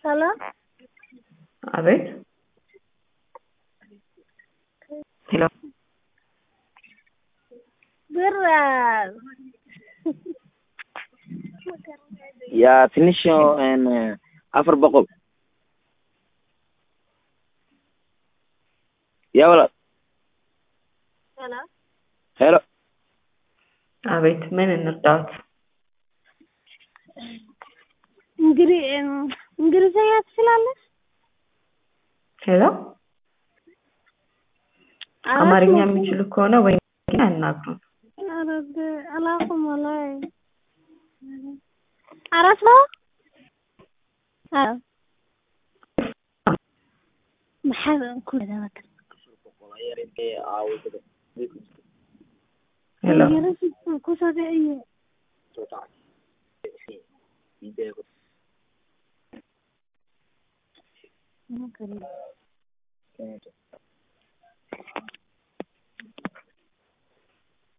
Hello? አቤት ሄሎ ብር ያ ትንሽ አፈር በቆል ያ ወላ Hello? ሄሎ አቤት ምን እንርዳዎት? እንግሊዘኛ ትችላለሽ? ሄሎ አማርኛ የሚችሉ ከሆነ ወይ ያናግሩን። አላውቅም ወላሂ። አራት ነው? አዎ maxaa ku dhawaad ሄሎ ku soo dhiciye